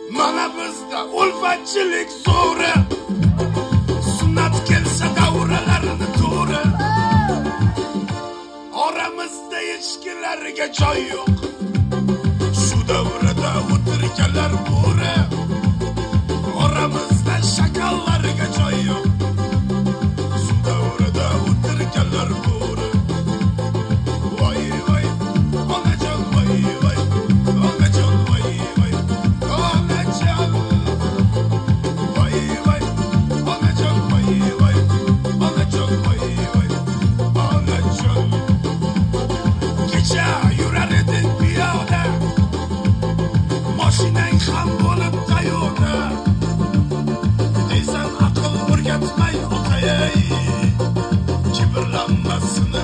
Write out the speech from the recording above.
Mana bizda ulfatchilik zo'ri, sunnat kelsa davralarni to'ri. Oramizda echkilarga joy yo'q, shu davrada o'tirganlar bo'ri. Oramizda shakallarga joy yo'q, shu davrada o'tirganlar bo'ri. Voy voy, onajon voy voy, onajon voy voy, onajon. Voy voy, onajon voy voy, onajon voy voy, onajon. Kecha yurar eding piyoda, mashinang ham bo'lib qayoqda. Deysan aql o'rgatmay o'tay, kibrlanmasin